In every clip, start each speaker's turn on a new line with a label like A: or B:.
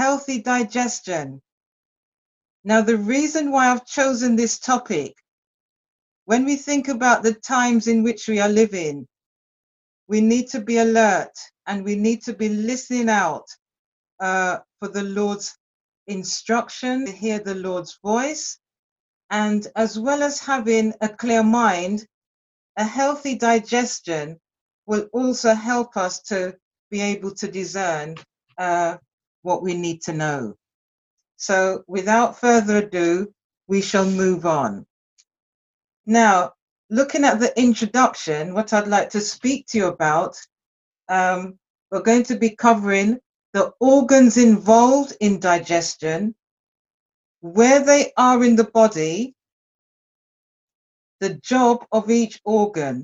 A: healthy digestion. Now, the reason why I've chosen this topic, when we think about the times in which we are living, we need to be alert and we need to be listening out for the Lord's instruction, to hear the Lord's voice, and as well as having a clear mind, a healthy digestion will also help us to be able to discern what we need to know. So without further ado, we shall move on. Now, looking at the introduction, what I'd like to speak to you about, we're going to be covering the organs involved in digestion, where they are in the body, the job of each organ,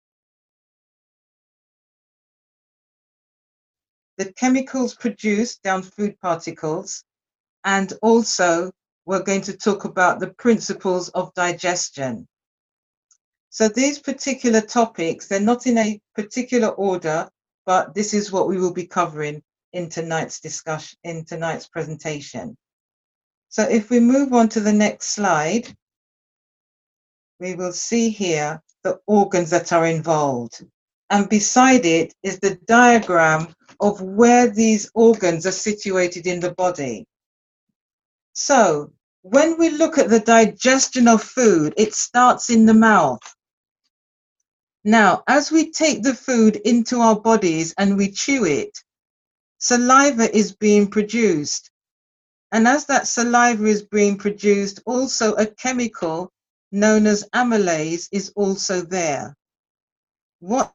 A: the chemicals produced down food particles, and also we're going to talk about the principles of digestion. So these particular topics, they're not in a particular order, but this is what we will be covering in tonight's discussion, in tonight's presentation. So if we move on to the next slide, we will see here the organs that are involved. And beside it is the diagram of where these organs are situated in the body. So when we look at the digestion of food, it starts in the mouth. Now, as we take the food into our bodies and we chew it, saliva is being produced. And as that saliva is being produced, also a chemical known as amylase is also there. What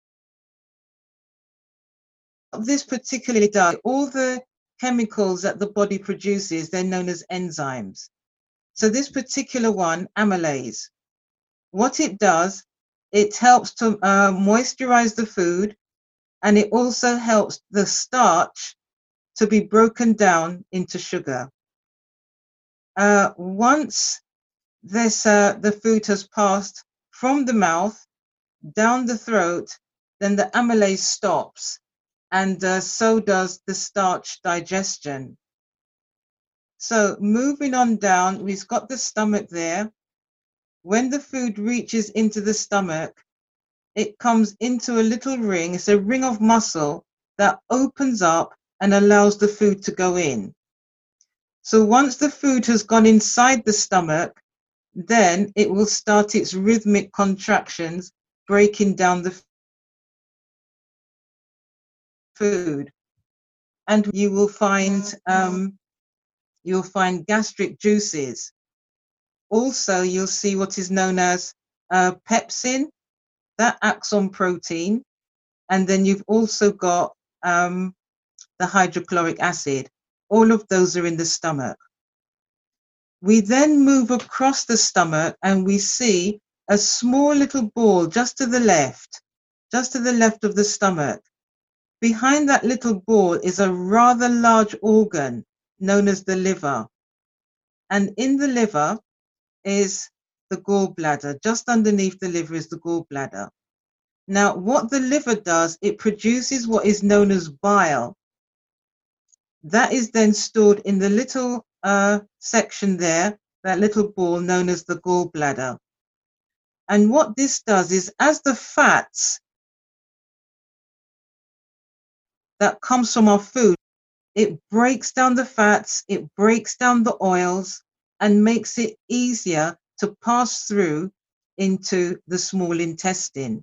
A: this particularly does, all the chemicals that the body produces, they're known as enzymes. So this particular one, amylase, what it does, it helps to moisturize the food, and it also helps the starch to be broken down into sugar. Once this the food has passed from the mouth down the throat, then the amylase stops, and so does the starch digestion. So moving on down, we've got the stomach there. When the food reaches into the stomach, it comes into a little ring. It's a ring of muscle that opens up and allows the food to go in. So once the food has gone inside the stomach, then it will start its rhythmic contractions, breaking down the food. And you will find gastric juices. Also, you'll see what is known as pepsin, that acts on protein. And then you've also got the hydrochloric acid. All of those are in the stomach. We then move across the stomach and we see a small little ball just to the left of the stomach. Behind that little ball is a rather large organ known as the liver. And in the liver is the gallbladder. Just underneath the liver is the gallbladder. Now, what the liver does, it produces what is known as bile. That is then stored in the little section there, that little ball known as the gallbladder. And what this does is, as the fats that comes from our food, it breaks down the fats, it breaks down the oils, and makes it easier to pass through into the small intestine.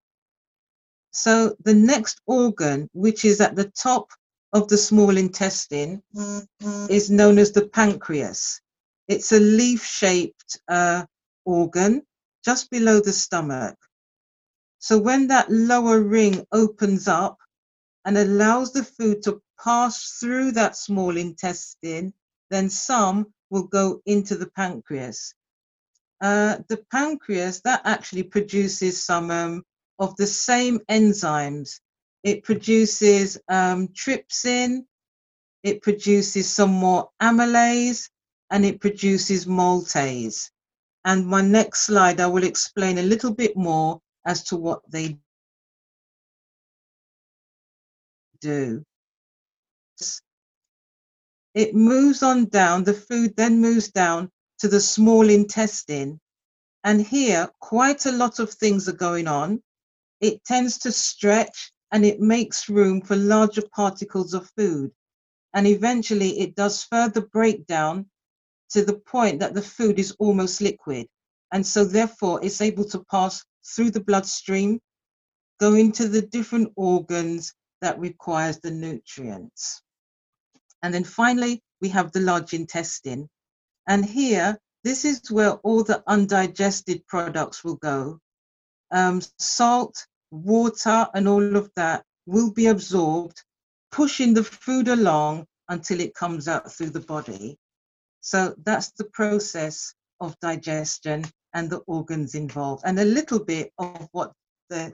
A: So the next organ, which is at the top of the small intestine, is known as the pancreas. It's a leaf-shaped organ just below the stomach. So when that lower ring opens up and allows the food to pass through that small intestine, then some will go into the pancreas. The pancreas, that actually produces some of the same enzymes. It produces trypsin, it produces some more amylase, and it produces maltase. And my next slide, I will explain a little bit more as to what they do. it moves on down, the food then moves down to the small intestine. And here, quite a lot of things are going on. It tends to stretch and it makes room for larger particles of food. And eventually it does further breakdown to the point that the food is almost liquid. And so therefore it's able to pass through the bloodstream, go into the different organs that requires the nutrients. And then finally, we have the large intestine. And here, this is where all the undigested products will go. Salt, water, and all of that will be absorbed, pushing the food along until it comes out through the body. So that's the process of digestion and the organs involved, and a little bit of what their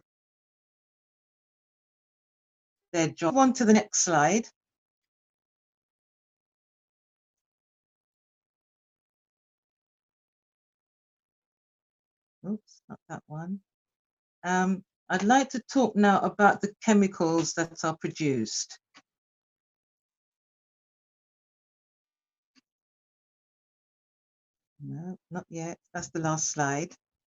A: job. On to the next slide. Oops, not that one. I'd like to talk now about the chemicals that are produced. No, not yet. That's the last slide.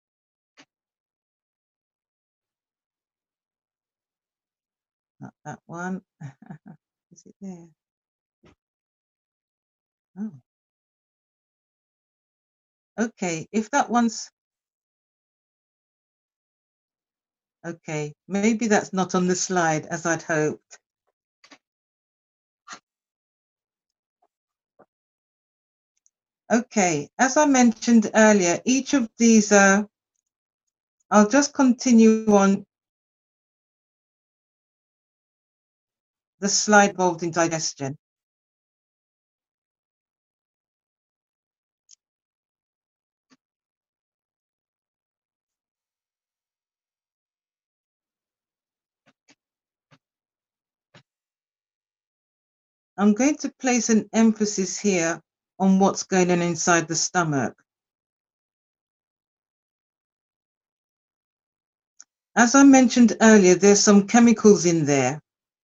A: Not that one. Is it there? Oh. Okay, if that one's okay, maybe that's not on the slide as I'd hoped. Okay, as I mentioned earlier, each of these I'll just continue on the slide involved in digestion. I'm going to place an emphasis here on what's going on inside the stomach. As I mentioned earlier, there's some chemicals in there.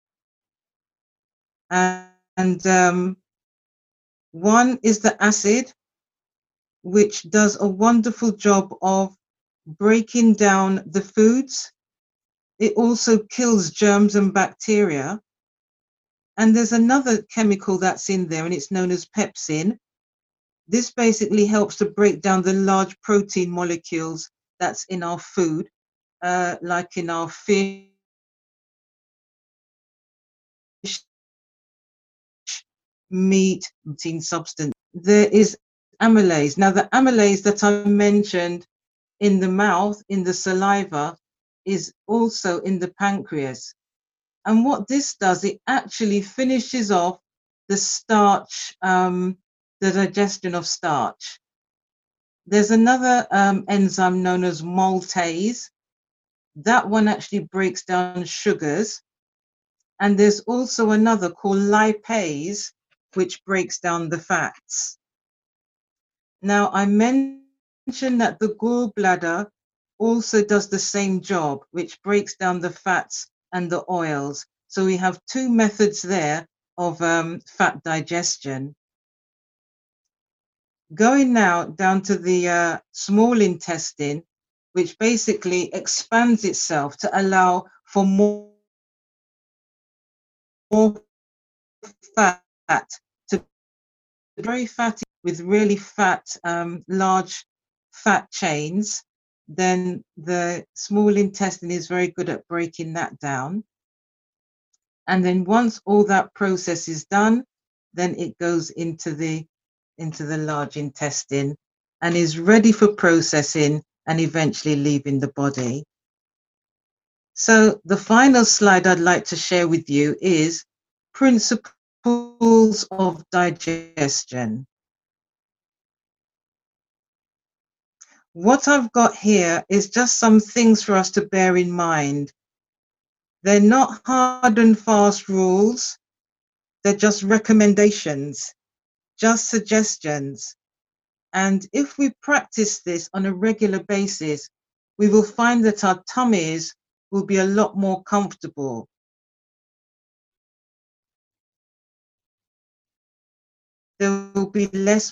A: And one is the acid, which does a wonderful job of breaking down the foods. It also kills germs and bacteria. And there's another chemical that's in there, and it's known as pepsin. This basically helps to break down the large protein molecules that's in our food, like in our fish, meat, protein substance. There is amylase. Now, the amylase that I mentioned in the mouth, in the saliva, is also in the pancreas. And what this does, it actually finishes off the starch, the digestion of starch. There's another enzyme known as maltase. That one actually breaks down sugars. And there's also another called lipase, which breaks down the fats. Now, I mentioned that the gallbladder also does the same job, which breaks down the fats and the oils. So we have two methods there of fat digestion. Going now down to the small intestine, which basically expands itself to allow for more fat, to be very fatty with really fat, large fat chains, then the small intestine is very good at breaking that down. And then once all that process is done, then it goes into the large intestine and is ready for processing and eventually leaving the body. So the final slide I'd like to share with you is principles of digestion. What I've got here is just some things for us to bear in mind. They're not hard and fast rules. They're just recommendations, just suggestions. And if we practice this on a regular basis, we will find that our tummies will be a lot more comfortable. be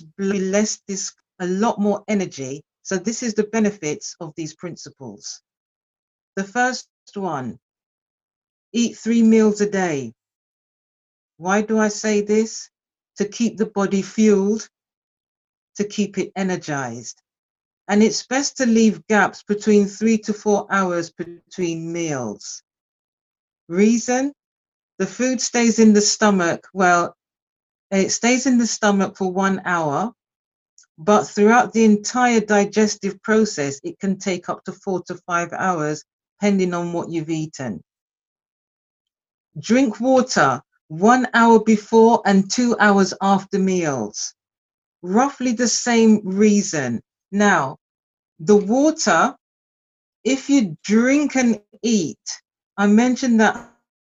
A: a lot more energy. So this is the benefits of these principles. The first one, eat 3 meals a day. Why do I say this? To keep the body fueled, to keep it energized. And it's best to leave gaps between 3 to 4 hours between meals. Reason? The food stays in the stomach. Well, it stays in the stomach for 1 hour, but throughout the entire digestive process, it can take up to 4 to 5 hours, depending on what you've eaten. Drink water 1 hour before and 2 hours after meals. Roughly the same reason. Now, the water, if you drink and eat, I mentioned that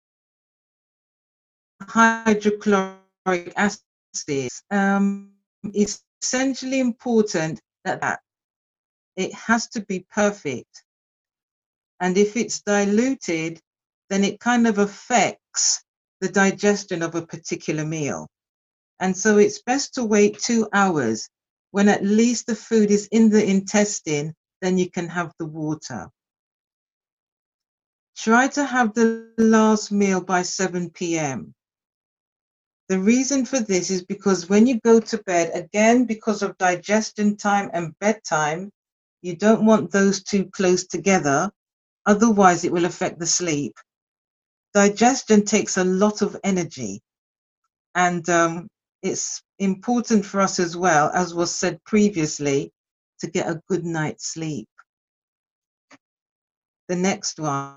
A: hydrochloric acid is essentially important that it has to be perfect. And if it's diluted, then it kind of affects the digestion of a particular meal. And so it's best to wait 2 hours. When at least the food is in the intestine, then you can have the water. Try to have the last meal by 7 p.m. The reason for this is because when you go to bed, again, because of digestion time and bedtime, you don't want those two close together. Otherwise, it will affect the sleep. Digestion takes a lot of energy. And it's important for us as well, as was said previously, to get a good night's sleep. The next one.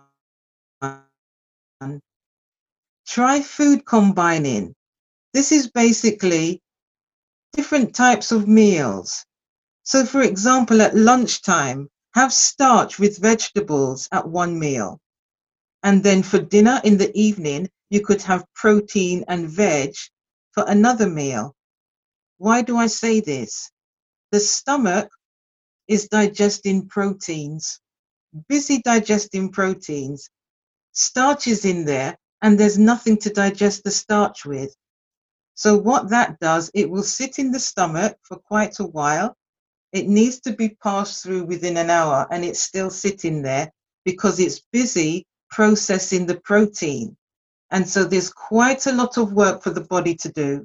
A: Try food combining. This is basically different types of meals. So for example, at lunchtime, have starch with vegetables at one meal. And then for dinner in the evening, you could have protein and veg for another meal. Why do I say this? The stomach is digesting proteins, busy digesting proteins. Starch is in there and there's nothing to digest the starch with. So what that does, it will sit in the stomach for quite a while. It needs to be passed through within an hour and it's still sitting there because it's busy processing the protein. And so there's quite a lot of work for the body to do.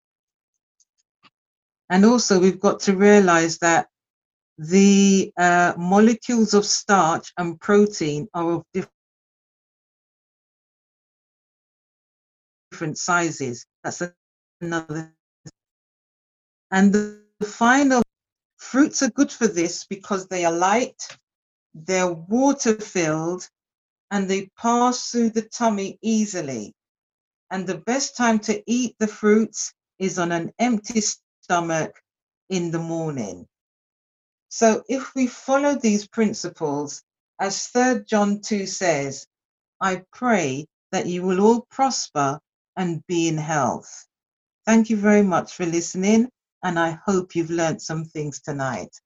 A: And also we've got to realize that the molecules of starch and protein are of different sizes. That's another. And the final, fruits are good for this because they are light, they're water filled, and they pass through the tummy easily. And the best time to eat the fruits is on an empty stomach in the morning. So if we follow these principles, as 3 John 2 says, I pray that you will all prosper and be in health. Thank you very much for listening, and I hope you've learned some things tonight.